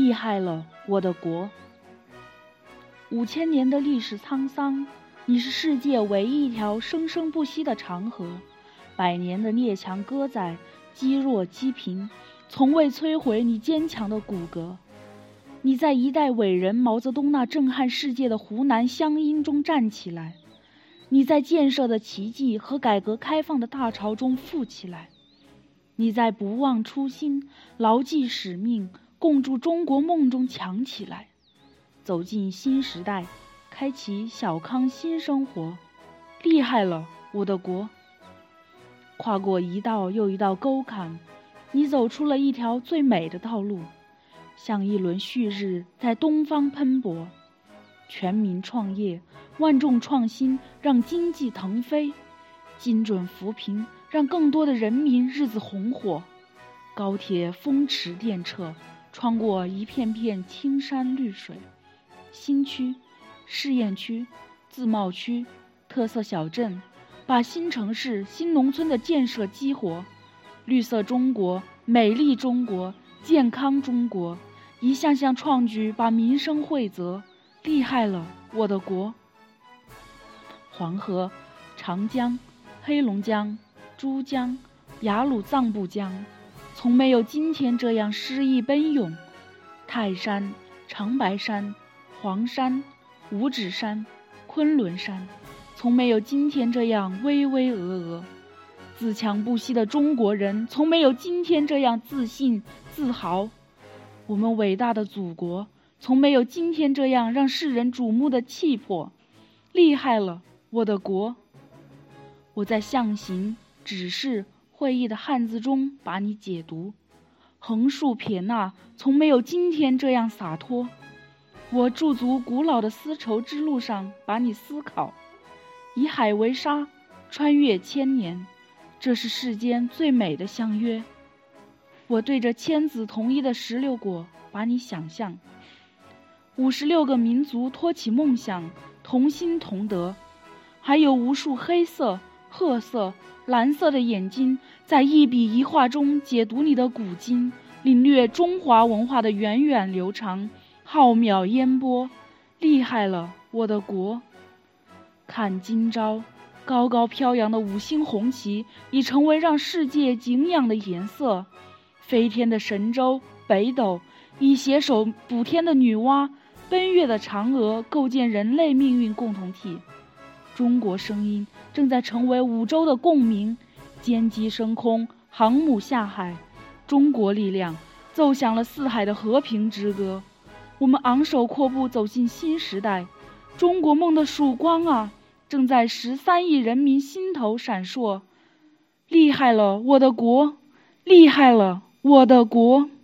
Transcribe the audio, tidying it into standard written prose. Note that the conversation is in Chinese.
厉害了，我的国！5000年的历史沧桑，你是世界唯一一条生生不息的长河，100年的列强歌仔，积弱积贫，从未摧毁你坚强的骨骼。你在一代伟人毛泽东那震撼世界的湖南湘阴中站起来，你在建设的奇迹和改革开放的大潮中富起来，你在不忘初心、牢记使命、共筑中国梦中强起来，走进新时代，开启小康新生活。厉害了，我的国！跨过一道又一道沟坎，你走出了一条最美的道路，像一轮旭日在东方喷薄。全民创业，万众创新，让经济腾飞；精准扶贫，让更多的人民日子红火。高铁风驰电掣，穿过一片片青山绿水。新区、试验区、自贸区、特色小镇，把新城市、新农村的建设激活。绿色中国、美丽中国、健康中国，一项项创举把民生惠泽。厉害了，我的国！黄河、长江、黑龙江、珠江、雅鲁藏布江，从没有今天这样诗意奔涌。泰山、长白山、黄山、五指山、昆仑山，从没有今天这样巍巍峨峨。自强不息的中国人，从没有今天这样自信自豪。我们伟大的祖国，从没有今天这样让世人瞩目的气魄。厉害了，我的国！我在象形、指示、会意的汉字中把你解读，横竖撇捺，从没有今天这样洒脱。我驻足古老的丝绸之路上，把你思考，以海为沙，穿越千年，这是世间最美的相约。我对着千紫同一的16果，把你想象，56个民族托起梦想，同心同德，还有无数黑色、褐色、蓝色的眼睛，在一笔一画中解读你的古今，领略中华文化的源远流长、浩渺烟波。厉害了，我的国！看今朝，高高飘扬的5星红旗已成为让世界敬仰的颜色。飞天的神舟、北斗，以携手补天的女娲、奔月的嫦娥构建人类命运共同体。中国声音正在成为5洲的共鸣，歼机升空，航母下海，中国力量奏响了4海的和平之歌。我们昂首阔步走进新时代，中国梦的曙光啊，正在13亿人民心头闪烁。厉害了，我的国！厉害了，我的国！